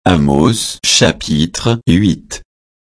Amos chapitre 8.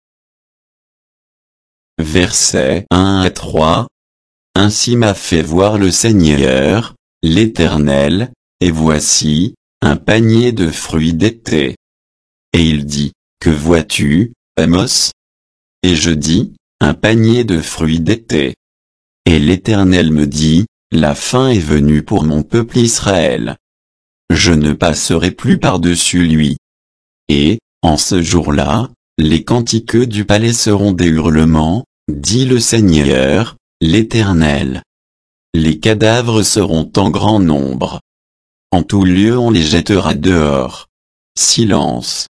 Versets 1 à 3. Ainsi m'a fait voir le Seigneur, l'Éternel, et voici, un panier de fruits d'été. Et il dit, que vois-tu, Amos? Et je dis, un panier de fruits d'été. Et l'Éternel me dit, la fin est venue pour mon peuple Israël. Je ne passerai plus par-dessus lui. Et, en ce jour-là, les cantiques du palais seront des hurlements, dit le Seigneur, l'Éternel. Les cadavres seront en grand nombre. En tout lieu on les jettera dehors. Silence.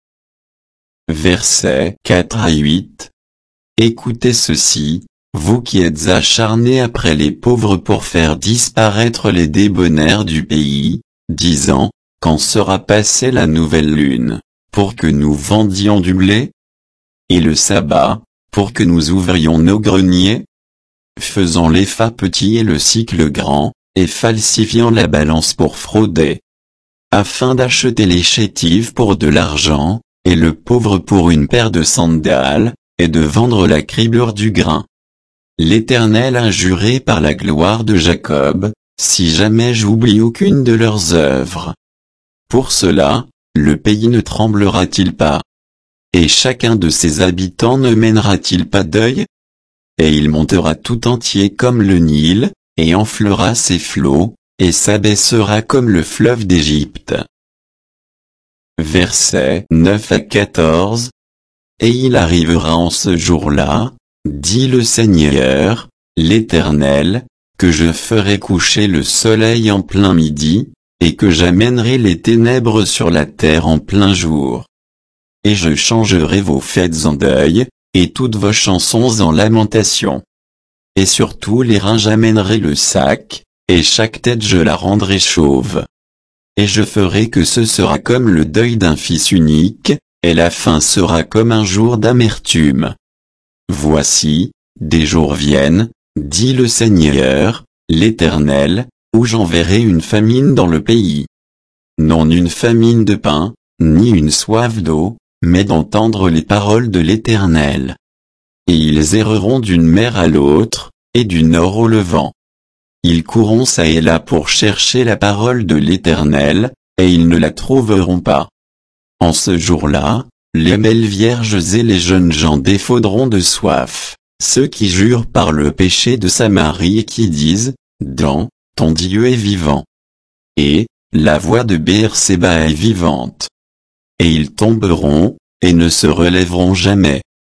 Versets 4 à 8. Écoutez ceci, vous qui êtes acharnés après les pauvres pour faire disparaître les débonnaires du pays, disant, quand sera passée la nouvelle lune, pour que nous vendions du blé? Et le sabbat, pour que nous ouvrions nos greniers? Faisant l'épha petit et le sicle grand, et falsifiant la balance pour frauder. Afin d'acheter les chétives pour de l'argent, et le pauvre pour une paire de sandales, et de vendre la criblure du grain. L'Éternel a juré par la gloire de Jacob, si jamais j'oublie aucune de leurs œuvres. Pour cela, le pays ne tremblera-t-il pas? Et chacun de ses habitants ne mènera-t-il pas deuil? Et il montera tout entier comme le Nil, et enflera ses flots, et s'abaissera comme le fleuve d'Égypte. Versets 9 à 14. Et il arrivera en ce jour-là, dit le Seigneur, l'Éternel, que je ferai coucher le soleil en plein midi, et que j'amènerai les ténèbres sur la terre en plein jour. Et je changerai vos fêtes en deuil, et toutes vos chansons en lamentation. Et sur tous les reins j'amènerai le sac, et chaque tête je la rendrai chauve. Et je ferai que ce sera comme le deuil d'un fils unique, et la fin sera comme un jour d'amertume. Voici, des jours viennent, dit le Seigneur, l'Éternel, où j'enverrai une famine dans le pays. Non une famine de pain, ni une soif d'eau, mais d'entendre les paroles de l'Éternel. Et ils erreront d'une mer à l'autre, et du nord au levant. Ils courront çà et là pour chercher la parole de l'Éternel, et ils ne la trouveront pas. En ce jour-là, les belles vierges et les jeunes gens défaudront de soif, ceux qui jurent par le péché de Samarie et qui disent, Dan, ton Dieu est vivant. Et, la voix de Beer-Séba est vivante. Et ils tomberont, et ne se relèveront jamais.